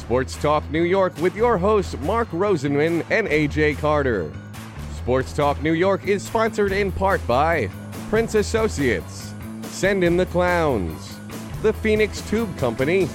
Sports Talk New York with your hosts Mark Rosenman and AJ Carter. Sports Talk New York is sponsored in part by Prince Associates, Send in the Clowns, the Phoenix Tube Company,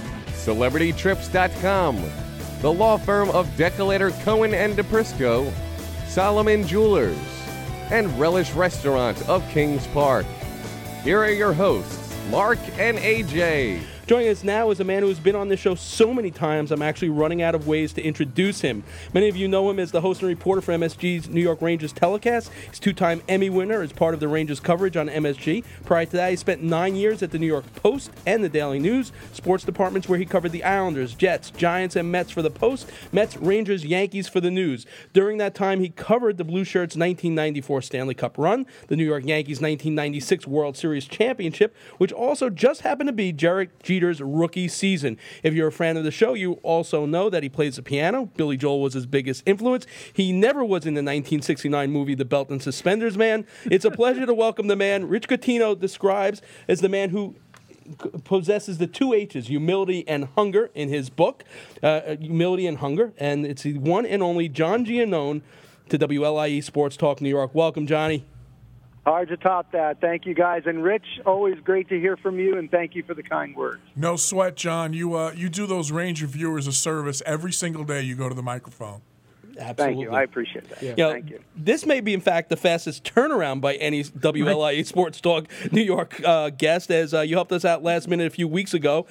CelebrityTrips.com, the law firm of Decolator Cohen and DePrisco, Solomon Jewelers, and Relish Restaurant of Kings Park. Here are your hosts, Mark and AJ. Joining us now is a man who's been on this show so many times, I'm actually running out of ways to introduce him. Many of you know him as the host and reporter for MSG's New York Rangers telecast. He's a two-time Emmy winner as part of the Rangers coverage on MSG. Prior to that, he spent 9 years at the New York Post and the Daily News, sports departments where he covered the Islanders, Jets, Giants, and Mets for the Post, Mets, Rangers, Yankees for the News. During that time, he covered the Blue Shirts' 1994 Stanley Cup run, the New York Yankees' 1996 World Series championship, which also just happened to be Derek Jeter's rookie season. If you're a fan of the show, you also know that he plays the piano. Billy Joel was his biggest influence. He never was in the 1969 movie The Belt and Suspenders Man. It's a pleasure to welcome the man Rich Catino describes as the man who possesses the two H's, humility and hunger, in his book, Humility and Hunger. And it's the one and only John Giannone to WLIE Sports Talk New York. Welcome, Johnny. Hard to top that. Thank you, guys. And Rich, always great to hear from you, and thank you for the kind words. No sweat, John. You do those Ranger viewers a service every single day you go to the microphone. Absolutely. Thank you. I appreciate that. Yeah. Thank you. This may be, in fact, the fastest turnaround by any WLIE Sports Talk New York guest, as you helped us out last minute a few weeks ago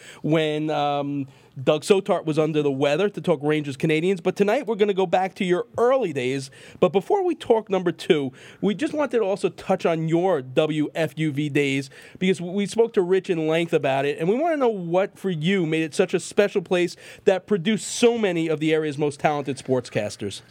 when Doug Sotart was under the weather to talk Rangers Canadians. But tonight we're going to go back to your early days. But before we talk number two, we just wanted to also touch on your WFUV days because we spoke to Rich in length about it. And we want to know what, for you, made it such a special place that produced so many of the area's most talented sportscasters.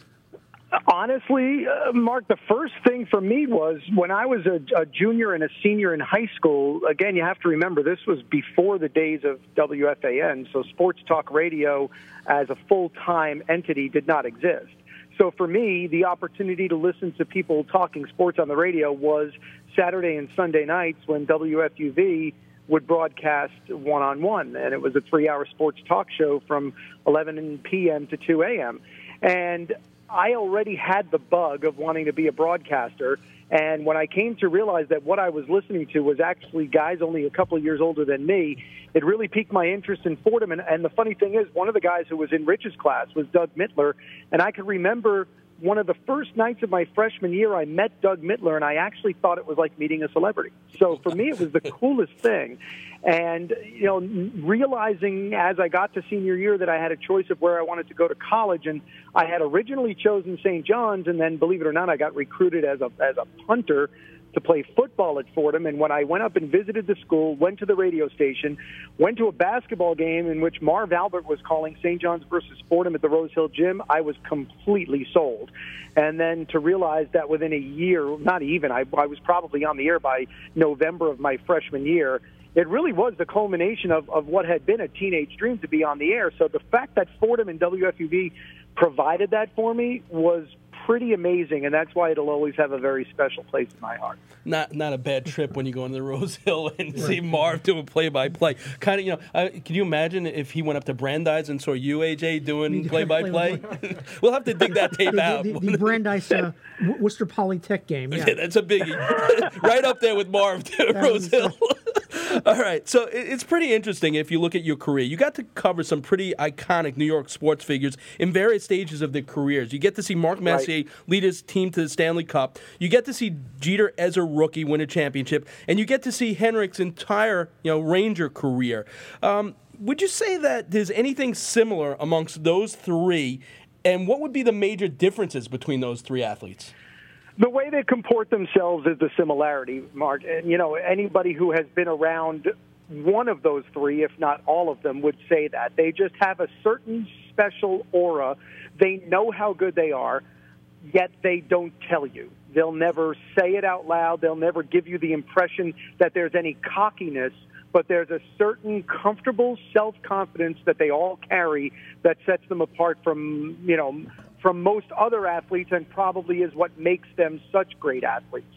Honestly, Mark, the first thing for me was when I was a junior and a senior in high school. Again, you have to remember this was before the days of WFAN, so sports talk radio as a full-time entity did not exist. So for me, the opportunity to listen to people talking sports on the radio was Saturday and Sunday nights when WFUV would broadcast one-on-one, and it was a 3-hour sports talk show from 11 p.m. to 2 a.m. And I already had the bug of wanting to be a broadcaster, and when I came to realize that what I was listening to was actually guys only a couple of years older than me, it really piqued my interest in Fordham. And the funny thing is, one of the guys who was in Rich's class was Doug Mittler, and I can remember one of the first nights of my freshman year, I met Doug Mittler, and I actually thought it was like meeting a celebrity. So for me, it was the coolest thing. And, you know, realizing as I got to senior year that I had a choice of where I wanted to go to college, and I had originally chosen St. John's, and then, believe it or not, I got recruited as a punter to play football at Fordham. And when I went up and visited the school, went to the radio station, went to a basketball game in which Marv Albert was calling St. John's versus Fordham at the Rose Hill Gym, I was completely sold. And then to realize that within a year, not even, I was probably on the air by November of my freshman year, it really was the culmination of what had been a teenage dream to be on the air. So the fact that Fordham and WFUV provided that for me was pretty amazing, and that's why it'll always have a very special place in my heart. Not a bad trip when you go into the Rose Hill and see Marv doing play-by-play. Kind of, you know, can you imagine if he went up to Brandeis and saw you, AJ, doing play-by-play? We'll have to dig that tape out. The Brandeis Worcester Polytech game. Yeah, that's a biggie. Right up there with Marv, too, Rose Hill. All right, so it's pretty interesting if you look at your career. You got to cover some pretty iconic New York sports figures in various stages of their careers. You get to see Mark Messier lead his team to the Stanley Cup. You get to see Jeter as a rookie win a championship, and you get to see Henrik's entire Ranger career. Would you say that there's anything similar amongst those three, and what would be the major differences between those three athletes? The way they comport themselves is the similarity, Mark. And, anybody who has been around one of those three, if not all of them, would say that. They just have a certain special aura. They know how good they are, yet they don't tell you. They'll never say it out loud. They'll never give you the impression that there's any cockiness, but there's a certain comfortable self-confidence that they all carry that sets them apart from most other athletes, and probably is what makes them such great athletes.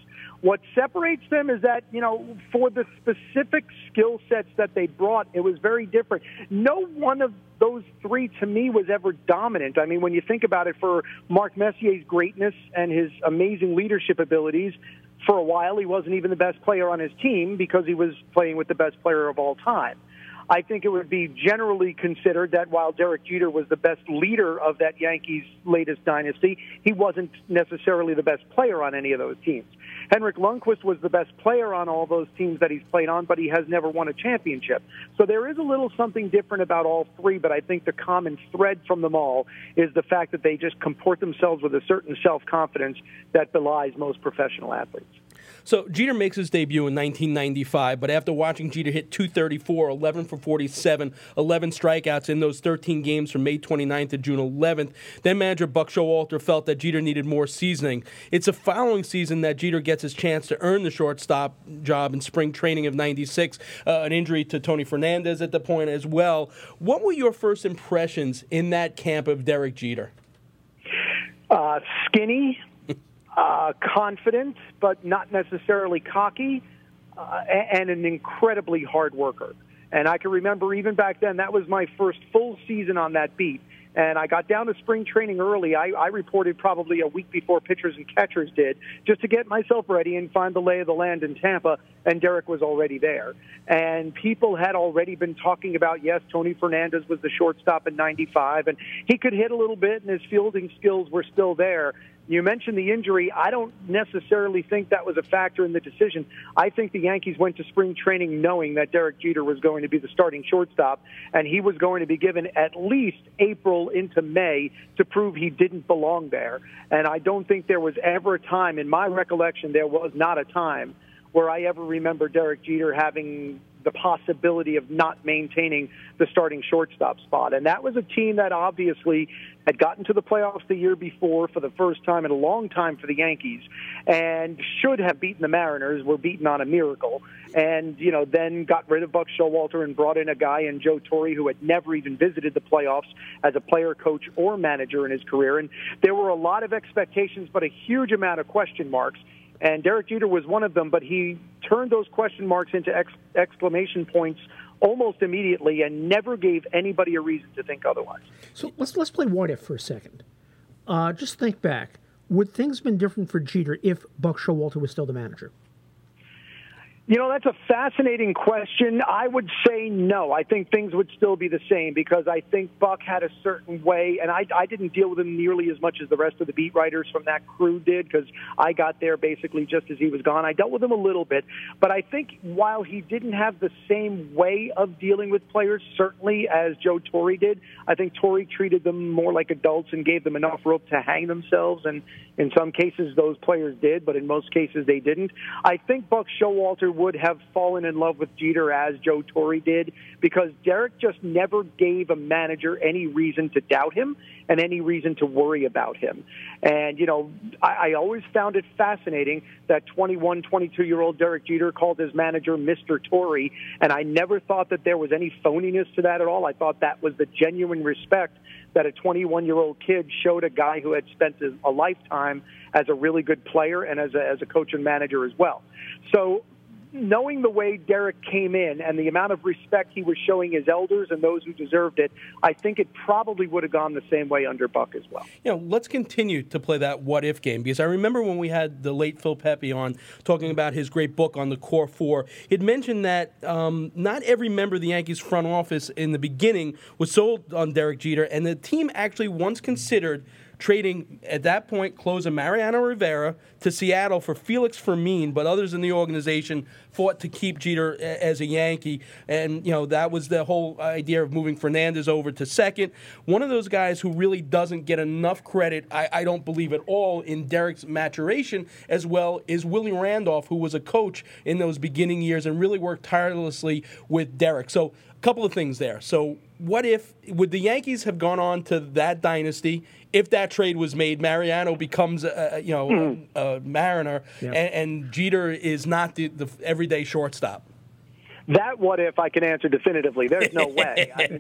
What separates them is that, for the specific skill sets that they brought, it was very different. No one of those three, to me, was ever dominant. I mean, when you think about it, for Mark Messier's greatness and his amazing leadership abilities, for a while he wasn't even the best player on his team because he was playing with the best player of all time. I think it would be generally considered that while Derek Jeter was the best leader of that Yankees' latest dynasty, he wasn't necessarily the best player on any of those teams. Henrik Lundqvist was the best player on all those teams that he's played on, but he has never won a championship. So there is a little something different about all three, but I think the common thread from them all is the fact that they just comport themselves with a certain self-confidence that belies most professional athletes. So Jeter makes his debut in 1995, but after watching Jeter hit .234, 11 for 47, 11 strikeouts in those 13 games from May 29th to June 11th, then manager Buck Showalter felt that Jeter needed more seasoning. It's the following season that Jeter gets his chance to earn the shortstop job in spring training of 96, an injury to Tony Fernandez at the point as well. What were your first impressions in that camp of Derek Jeter? Skinny. Confident, but not necessarily cocky, and an incredibly hard worker. And I can remember even back then, that was my first full season on that beat. And I got down to spring training early. I reported probably a week before pitchers and catchers did, just to get myself ready and find the lay of the land in Tampa, and Derek was already there. And people had already been talking about, yes, Tony Fernandez was the shortstop in 95, and he could hit a little bit, and his fielding skills were still there. You mentioned the injury. I don't necessarily think that was a factor in the decision. I think the Yankees went to spring training knowing that Derek Jeter was going to be the starting shortstop, and he was going to be given at least April into May to prove he didn't belong there. And I don't think there was ever a time, in my recollection, there was not a time where I ever remember Derek Jeter having the possibility of not maintaining the starting shortstop spot. And that was a team that obviously had gotten to the playoffs the year before for the first time in a long time for the Yankees, and should have beaten the Mariners, were beaten on a miracle. And, then got rid of Buck Showalter and brought in a guy in Joe Torre who had never even visited the playoffs as a player, coach, or manager in his career. And there were a lot of expectations, but a huge amount of question marks. And Derek Jeter was one of them, but he turned those question marks into exclamation points almost immediately and never gave anybody a reason to think otherwise. So let's play what if for a second. Just think back. Would things have been different for Jeter if Buck Showalter was still the manager? That's a fascinating question. I would say no. I think things would still be the same because I think Buck had a certain way, and I didn't deal with him nearly as much as the rest of the beat writers from that crew did because I got there basically just as he was gone. I dealt with him a little bit, but I think while he didn't have the same way of dealing with players, certainly as Joe Torre did, I think Torre treated them more like adults and gave them enough rope to hang themselves, and in some cases those players did, but in most cases they didn't. I think Buck Showalter would have fallen in love with Jeter as Joe Torre did because Derek just never gave a manager any reason to doubt him and any reason to worry about him. And, I always found it fascinating that 21, 22-year-old Derek Jeter called his manager Mr. Torre, and I never thought that there was any phoniness to that at all. I thought that was the genuine respect that a 21-year-old kid showed a guy who had spent a lifetime as a really good player and as a coach and manager as well. So knowing the way Derek came in and the amount of respect he was showing his elders and those who deserved it, I think it probably would have gone the same way under Buck as well. Let's continue to play that what-if game, because I remember when we had the late Phil Pepe on talking about his great book on the Core Four, he'd mentioned that not every member of the Yankees front office in the beginning was sold on Derek Jeter, and the team actually once considered trading, at that point, closer Mariano Rivera to Seattle for Felix Fermin, but others in the organization fought to keep Jeter as a Yankee. And, that was the whole idea of moving Fernandez over to second. One of those guys who really doesn't get enough credit, I don't believe at all, in Derek's maturation as well, is Willie Randolph, who was a coach in those beginning years and really worked tirelessly with Derek. So a couple of things there. So would the Yankees have gone on to that dynasty if that trade was made? Mariano becomes a Mariner, and Jeter is not the everyday shortstop. That what if I can answer definitively. There's no way. I mean,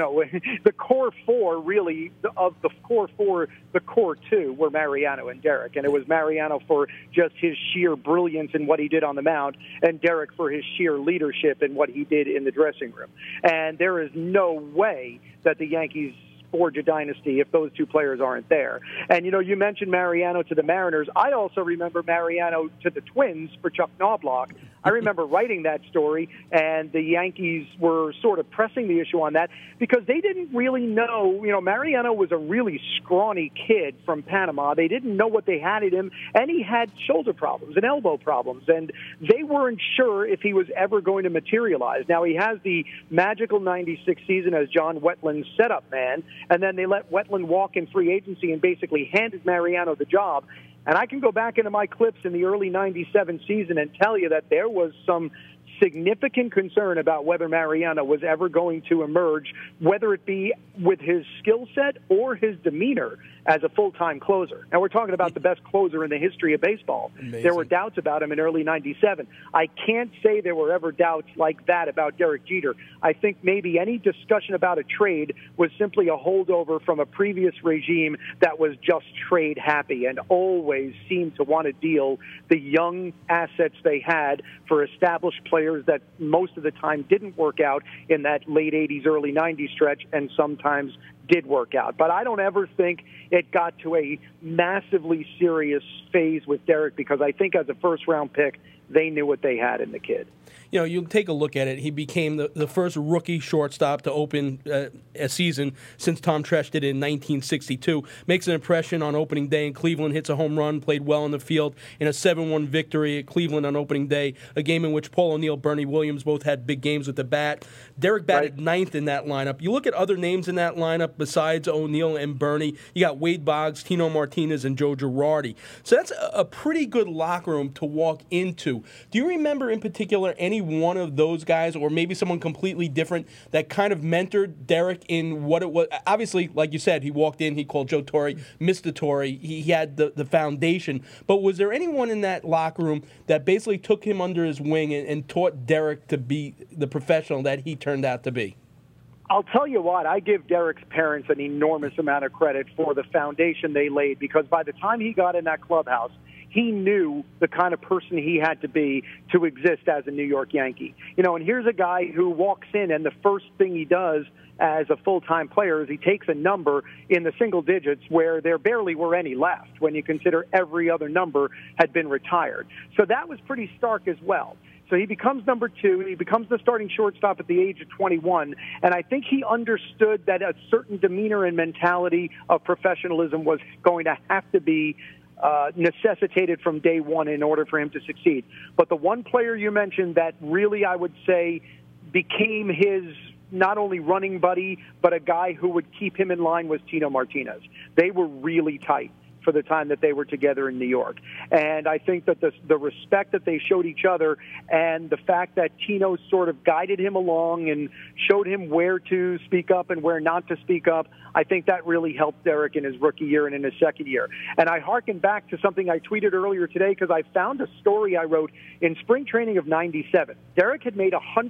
the core four, really, of the core four, the core two were Mariano and Derek. And it was Mariano for just his sheer brilliance in what he did on the mound, and Derek for his sheer leadership in what he did in the dressing room. And there is no way that the Yankees forge a dynasty if those two players aren't there. And, you mentioned Mariano to the Mariners. I also remember Mariano to the Twins for Chuck Knobloch. I remember writing that story, and the Yankees were sort of pressing the issue on that because they didn't really know. Mariano was a really scrawny kid from Panama. They didn't know what they had in him, and he had shoulder problems and elbow problems, and they weren't sure if he was ever going to materialize. Now, he has the magical 96 season as John Wetland's setup man, and then they let Wetland walk in free agency and basically handed Mariano the job. And I can go back into my clips in the early 97 season and tell you that there was some significant concern about whether Mariano was ever going to emerge, whether it be with his skill set or his demeanor as a full-time closer. Now, we're talking about the best closer in the history of baseball. Amazing. There were doubts about him in early 97. I can't say there were ever doubts like that about Derek Jeter. I think maybe any discussion about a trade was simply a holdover from a previous regime that was just trade happy and always seemed to want to deal the young assets they had for established players that most of the time didn't work out in that late 80s, early 90s stretch, and sometimes did work out. But I don't ever think it got to a massively serious phase with Derek because I think as a first-round pick, they knew what they had in the kid. You take a look at it. He became the first rookie shortstop to open a season since Tom Tresh did it in 1962. Makes an impression on opening day in Cleveland, hits a home run, played well in the field in a 7-1 victory at Cleveland on opening day, a game in which Paul O'Neill, Bernie Williams both had big games with the bat. Derek batted ninth in that lineup. You look at other names in that lineup besides O'Neill and Bernie. You got Wade Boggs, Tino Martinez, and Joe Girardi. So that's a pretty good locker room to walk into. Do you remember in particular any one of those guys or maybe someone completely different that kind of mentored Derek in what it was? Obviously, like you said, he walked in, he called Joe Torre Mr. Torre. He had the foundation. But was there anyone in that locker room that basically took him under his wing and taught Derek to be the professional that he turned out to be? I'll tell you what, I give Derek's parents an enormous amount of credit for the foundation they laid because by the time he got in that clubhouse, he knew the kind of person he had to be to exist as a New York Yankee. And here's a guy who walks in, and the first thing he does as a full-time player is he takes a number in the single digits where there barely were any left when you consider every other number had been retired. So that was pretty stark as well. So he becomes number 2, and he becomes the starting shortstop at the age of 21. And I think he understood that a certain demeanor and mentality of professionalism was going to have to be necessitated from day one in order for him to succeed. But the one player you mentioned that really, I would say, became his not only running buddy, but a guy who would keep him in line was Tino Martinez. They were really tight for the time that they were together in New York. And I think that the respect that they showed each other and the fact that Tino sort of guided him along and showed him where to speak up and where not to speak up, I think that really helped Derek in his rookie year and in his second year. And I hearken back to something I tweeted earlier today because I found a story I wrote in spring training of 97. Derek had made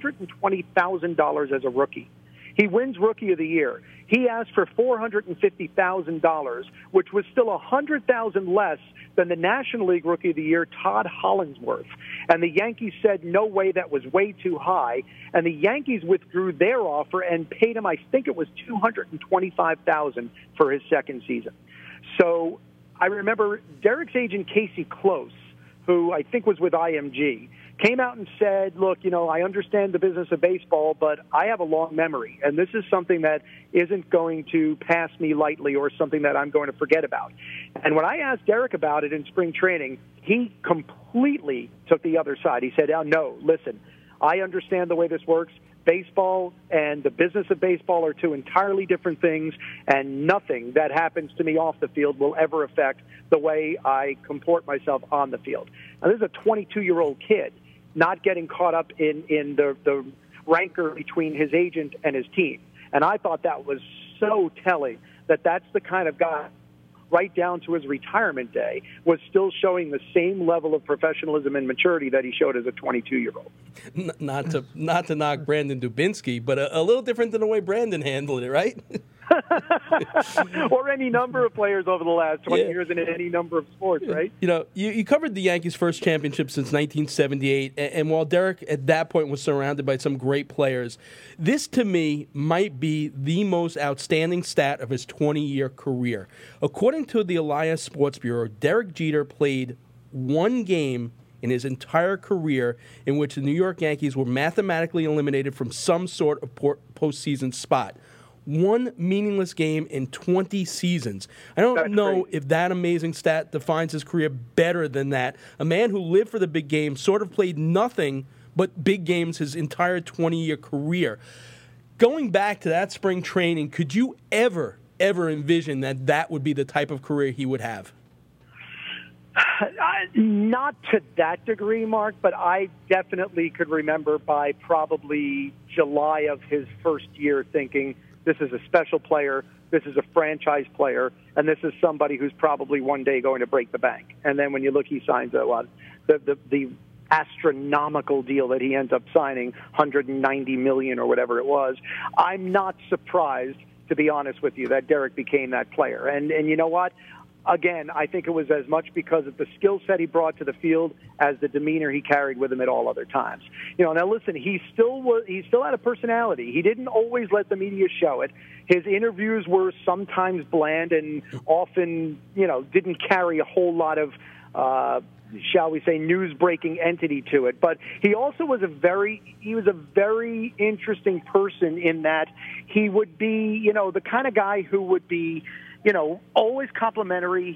$120,000 as a rookie. He wins Rookie of the Year. He asked for $450,000, which was still $100,000 less than the National League Rookie of the Year, Todd Hollingsworth. And the Yankees said, no way, that was way too high. And the Yankees withdrew their offer and paid him, I think it was $225,000 for his second season. So I remember Derek's agent, Casey Close, who I think was with IMG, came out and said, look, I understand the business of baseball, but I have a long memory, and this is something that isn't going to pass me lightly or something that I'm going to forget about. And when I asked Derek about it in spring training, he completely took the other side. He said, no, listen, I understand the way this works. Baseball and the business of baseball are two entirely different things, and nothing that happens to me off the field will ever affect the way I comport myself on the field. Now, this is a 22-year-old kid not getting caught up in the rancor between his agent and his team. And I thought that was so telling that that's the kind of guy right down to his retirement day, was still showing the same level of professionalism and maturity that he showed as a 22-year-old. Not to knock Brandon Dubinsky, but a little different than the way Brandon handled it, right? Or any number of players over the last 20 years in any number of sports, right? You know, you covered the Yankees' first championship since 1978, and while Derek at that point was surrounded by some great players, this to me might be the most outstanding stat of his 20-year career. According to the Elias Sports Bureau, Derek Jeter played one game in his entire career in which the New York Yankees were mathematically eliminated from some sort of postseason spot. One meaningless game in 20 seasons. I don't know if that amazing stat defines his career better than that. A man who lived for the big game, sort of played nothing but big games his entire 20-year career. Going back to that spring training, could you ever envision that would be the type of career he would have? Not to that degree, Mark, but I definitely could remember by probably July of his first year thinking, this is a special player, this is a franchise player, and this is somebody who's probably one day going to break the bank. And then when you look, he signs the astronomical deal that he ends up signing, $190 million or whatever it was. I'm not surprised, to be honest with you, that Derek became that player. And you know what? Again, I think it was as much because of the skill set he brought to the field as the demeanor he carried with him at all other times. You know, now listen, he still had a personality. He didn't always let the media show it. His interviews were sometimes bland and often, didn't carry a whole lot of shall we say, news-breaking entity to it. But he also was a very interesting person in that he would be, the kind of guy who would be, always complimentary.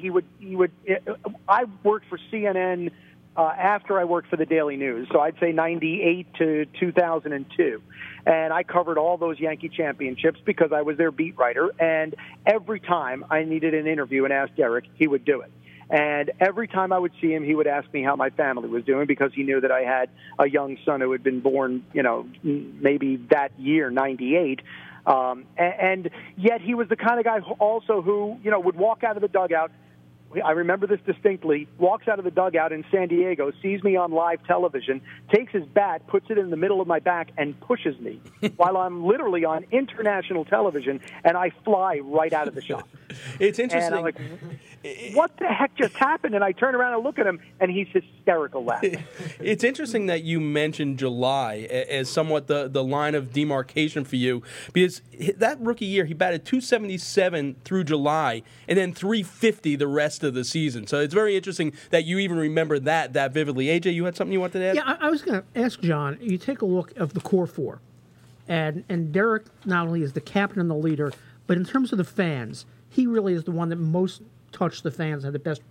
I worked for CNN after I worked for the Daily News, so I'd say 98 to 2002. And I covered all those Yankee championships because I was their beat writer. And every time I needed an interview and asked Derek, he would do it. And every time I would see him, he would ask me how my family was doing because he knew that I had a young son who had been born, maybe that year, 98. And yet he was the kind of guy who would walk out of the dugout. I remember this distinctly, walks out of the dugout in San Diego, sees me on live television, takes his bat, puts it in the middle of my back, and pushes me while I'm literally on international television, and I fly right out of the shop. It's interesting. And I'm like, what the heck just happened? And I turn around and look at him, and he's hysterical laughing. It's interesting that you mentioned July as somewhat the line of demarcation for you, because that rookie year, he batted .277 through July, and then .350 the rest of the season. So it's very interesting that you even remember that vividly. AJ, you had something you wanted to add? Yeah, I was going to ask John, you take a look of the core four, and Derek not only is the captain and the leader, but in terms of the fans, he really is the one that most touched the fans, had the best,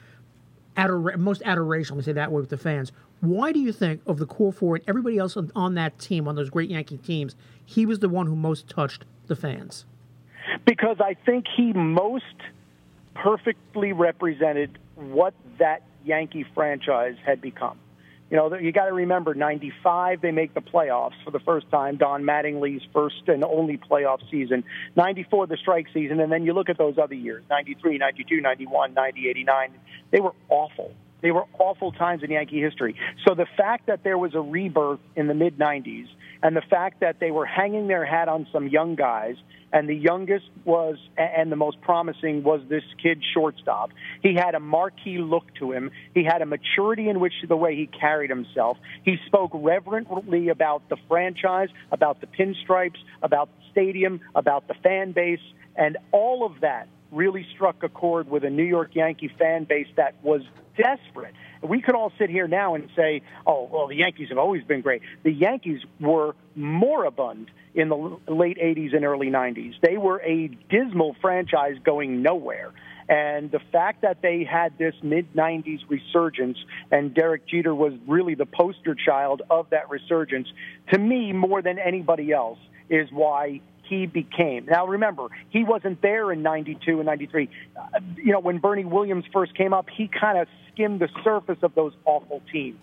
most adoration, let me say that way, with the fans. Why do you think of the core four and everybody else on that team, on those great Yankee teams, he was the one who most touched the fans? Because I think he most perfectly represented what that Yankee franchise had become. You got to remember, 95, they make the playoffs for the first time, Don Mattingly's first and only playoff season. 94, the strike season, and then you look at those other years, 93, 92, 91, 90, 89. They were awful. They were awful times in Yankee history. So the fact that there was a rebirth in the mid-90s and the fact that they were hanging their hat on some young guys, and the youngest was, and the most promising was this kid shortstop. He had a marquee look to him. He had a maturity in which the way he carried himself. He spoke reverently about the franchise, about the pinstripes, about the stadium, about the fan base, and all of that really struck a chord with a New York Yankee fan base that was desperate. We could all sit here now and say, oh, well, the Yankees have always been great. The Yankees were moribund in the late 80s and early 90s. They were a dismal franchise going nowhere. And the fact that they had this mid-90s resurgence, and Derek Jeter was really the poster child of that resurgence, to me, more than anybody else, is why he became. Now, remember, he wasn't there in 92 and 93. When Bernie Williams first came up, he kind of skimmed the surface of those awful teams.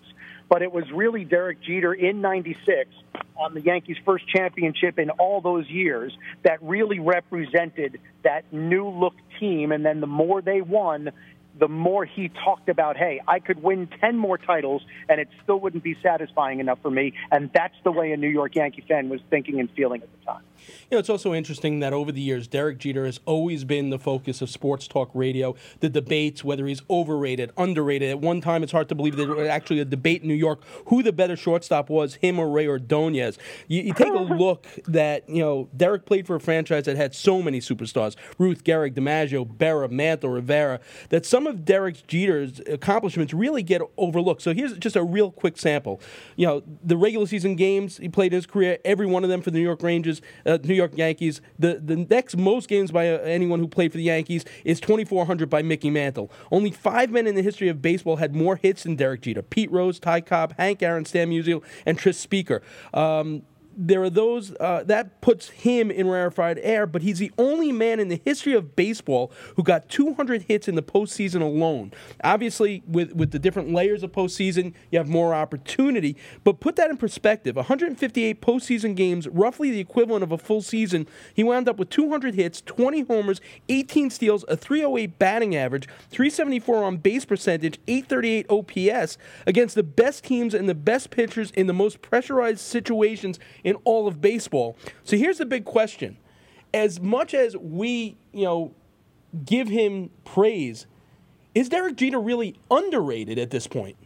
but it was really Derek Jeter in '96 on the Yankees' first championship in all those years that really represented that new-look team. And then the more they won, the more he talked about, hey, I could win 10 more titles and it still wouldn't be satisfying enough for me. And that's the way a New York Yankee fan was thinking and feeling at the time. You know, it's also interesting that over the years, Derek Jeter has always been the focus of sports talk radio, the debates, whether he's overrated, underrated. At one time, it's hard to believe there was actually a debate in New York who the better shortstop was, him or Ray Ordonez. You take a look that, you know, Derek played for a franchise that had so many superstars, Ruth, Gehrig, DiMaggio, Berra, Mantle, Rivera, that some of Derek Jeter's accomplishments really get overlooked. So here's just a real quick sample. You know, the regular season games he played in his career, every one of them for the New York Rangers, New York Yankees. The next most games by anyone who played for the Yankees is 2,400 by Mickey Mantle. Only 5 men in the history of baseball had more hits than Derek Jeter: Pete Rose, Ty Cobb, Hank Aaron, Stan Musial, and Tris Speaker. There are those that puts him in rarefied air, but he's the only man in the history of baseball who got 200 hits in the postseason alone. Obviously, with the different layers of postseason, you have more opportunity, but put that in perspective. 158 postseason games, roughly the equivalent of a full season, he wound up with 200 hits, 20 homers, 18 steals, a .308 batting average, .374 on base percentage, .838 OPS against the best teams and the best pitchers in the most pressurized situations in all of baseball. So here's the big question. As much as we, give him praise, is Derek Jeter really underrated at this point?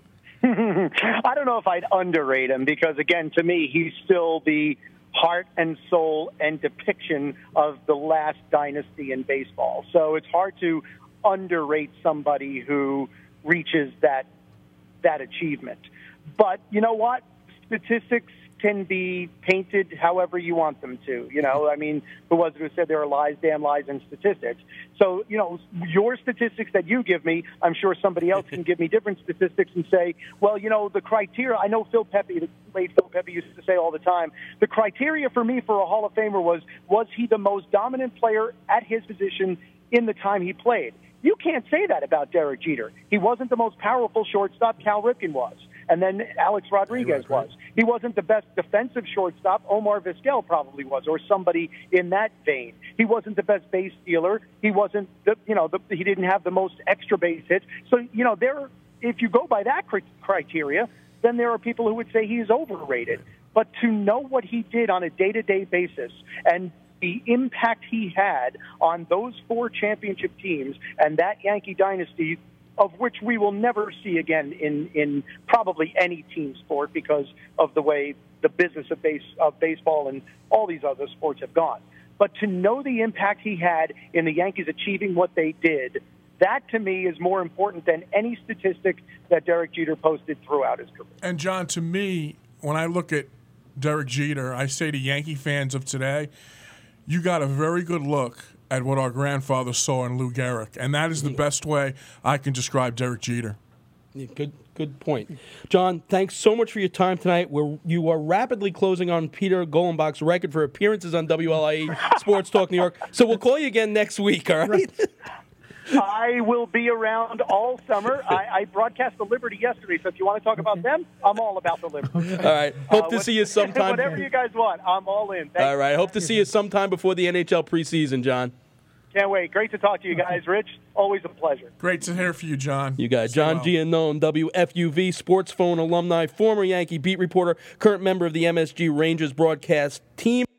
I don't know if I'd underrate him because, again, to me, he's still the heart and soul and depiction of the last dynasty in baseball. So it's hard to underrate somebody who reaches that achievement. But you know what? Statistics can be painted however you want them to. Who was it who said there are lies, damn lies, and statistics? So, your statistics that you give me, I'm sure somebody else can give me different statistics and say, well, the criteria, I know Phil Pepe, the late Phil Pepe used to say all the time, the criteria for me for a Hall of Famer was he the most dominant player at his position in the time he played? You can't say that about Derek Jeter. He wasn't the most powerful shortstop. Cal Ripken was. And then Alex Rodriguez was. He wasn't the best defensive shortstop. Omar Vizquel probably was, or somebody in that vein. He wasn't the best base stealer. He wasn't he didn't have the most extra base hits. So, if you go by that criteria, then there are people who would say he's overrated. But to know what he did on a day-to-day basis and the impact he had on those 4 championship teams and that Yankee dynasty, of which we will never see again in probably any team sport because of the way the business of baseball and all these other sports have gone. But to know the impact he had in the Yankees achieving what they did, that to me is more important than any statistic that Derek Jeter posted throughout his career. And John, to me, when I look at Derek Jeter, I say to Yankee fans of today, you got a very good look at what our grandfather saw in Lou Gehrig, and that is the best way I can describe Derek Jeter. Yeah, good point. John, thanks so much for your time tonight. You are rapidly closing on Peter Golenbach's record for appearances on WLIE Sports Talk New York, so we'll call you again next week, all right? I will be around all summer. I broadcast the Liberty yesterday, so if you want to talk about them, I'm all about the Liberty. All right. Hope to see you sometime. Whatever you guys want, I'm all in. All right. Hope to see you sometime before the NHL preseason, John. Can't wait. Great to talk to you guys, Rich. Always a pleasure. Great to hear from you, John. You guys. John Giannone, WFUV Sports Phone alumni, former Yankee beat reporter, current member of the MSG Rangers broadcast team.